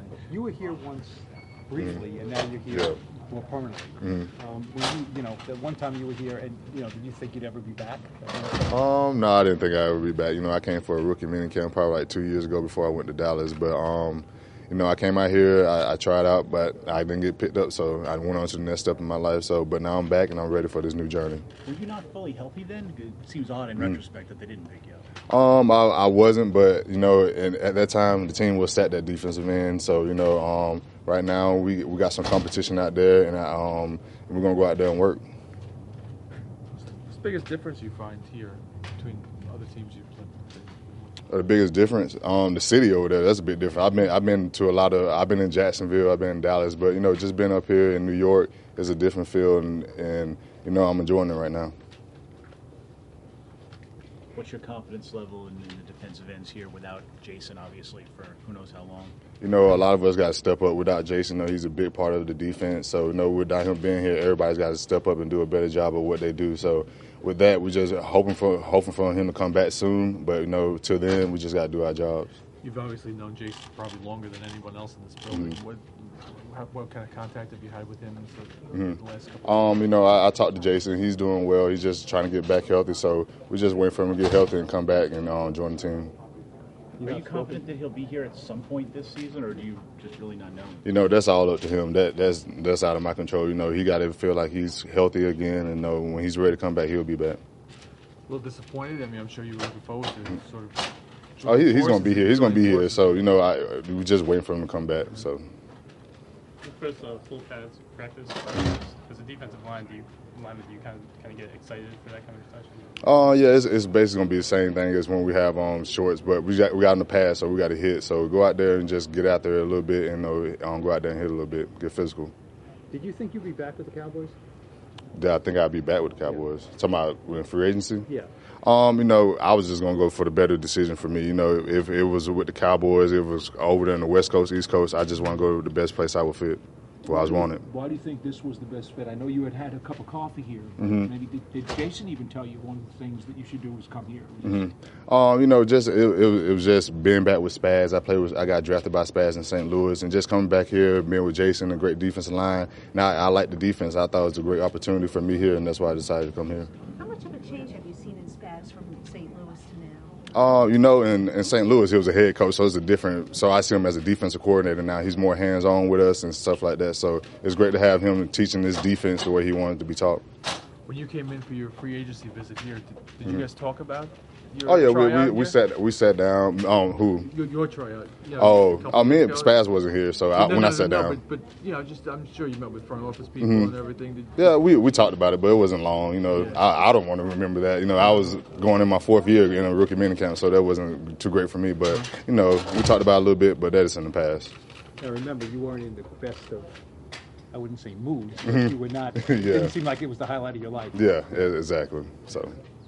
You were here once briefly, and now you're here Yeah. more permanently. The one time you were here, and did you think you'd ever be back? No, I didn't think I'd ever be back. I came for a rookie minicamp probably like 2 years ago before I went to Dallas. But I came out here, I tried out, but I didn't get picked up, so I went on to the next step in my life. But now I'm back and I'm ready for this new journey. Were you not fully healthy then? It seems odd in retrospect that they didn't pick you up. I wasn't, but and at that time the team was set that defensive end. So right now we got some competition out there, and we're gonna go out there and work. What's the biggest difference you find here between other teams you've played? The biggest difference, the city over there, that's a bit different. I've been in Jacksonville, I've been in Dallas, but just being up here in New York is a different feel, and I'm enjoying it right now. What's your confidence level in the defensive ends here without Jason, obviously, for who knows how long? A lot of us got to step up without Jason. He's a big part of the defense. So, without him being here, everybody's got to step up and do a better job of what they do. So, with that, we're just hoping for him to come back soon. But, till then, we just got to do our jobs. You've obviously known Jason probably longer than anyone else in this building. What kind of contact have you had with him the last couple of years? I talked to Jason. He's doing well. He's just trying to get back healthy. So we're just waiting for him to get healthy and come back and join the team. Are you confident that he'll be here at some point this season, or do you just really not know? That's all up to him. That's out of my control. He got to feel like he's healthy again, and when he's ready to come back, he'll be back. A little disappointed. I'm sure you were looking forward to sort of. Oh, he's going to be here. He's going to be here. So we're just waiting for him to come back. So. First, full practice as a defensive line. Do you kind of get excited for that kind of session? Yeah, it's basically gonna be the same thing as when we have shorts, but we got in the pass, so we got to hit. So go out there and just get out there a little bit, and go out there and hit a little bit, get physical. Did you think you'd be back with the Cowboys? I think I'd be back with the Cowboys. Yeah. Talking about in free agency? Yeah. I was just gonna go for the better decision for me. If it was with the Cowboys, it was over there on the West Coast, East Coast. I just want to go to the best place I would fit, where I was wanted. Why do you think this was the best fit? I know you had a cup of coffee here. Maybe did Jason even tell you one of the things that you should do was come here? It was just being back with Spaz. I got drafted by Spaz in St. Louis, and just coming back here, being with Jason, a great defensive line. Now I like the defense. I thought it was a great opportunity for me here, and that's why I decided to come here. How much of a change have you seen in Spaz from St. Louis to now? In St. Louis, he was a head coach, so it's a different. So I see him as a defensive coordinator now. He's more hands-on with us and stuff like that. So it's great to have him teaching this defense the way he wanted to be taught. When you came in for your free agency visit here, did you guys talk about? We sat down. Who? Your tryout. Me and Spaz wasn't here, so I sat down. But I'm sure you met with front office people and everything. We talked about it, but it wasn't long. I don't want to remember that. I was going in my fourth year in a rookie minicamp, so that wasn't too great for me. But we talked about it a little bit, but that is in the past. Now remember, you weren't in the best of, I wouldn't say moods, but you were not. It didn't seem like it was the highlight of your life. Yeah, exactly. So.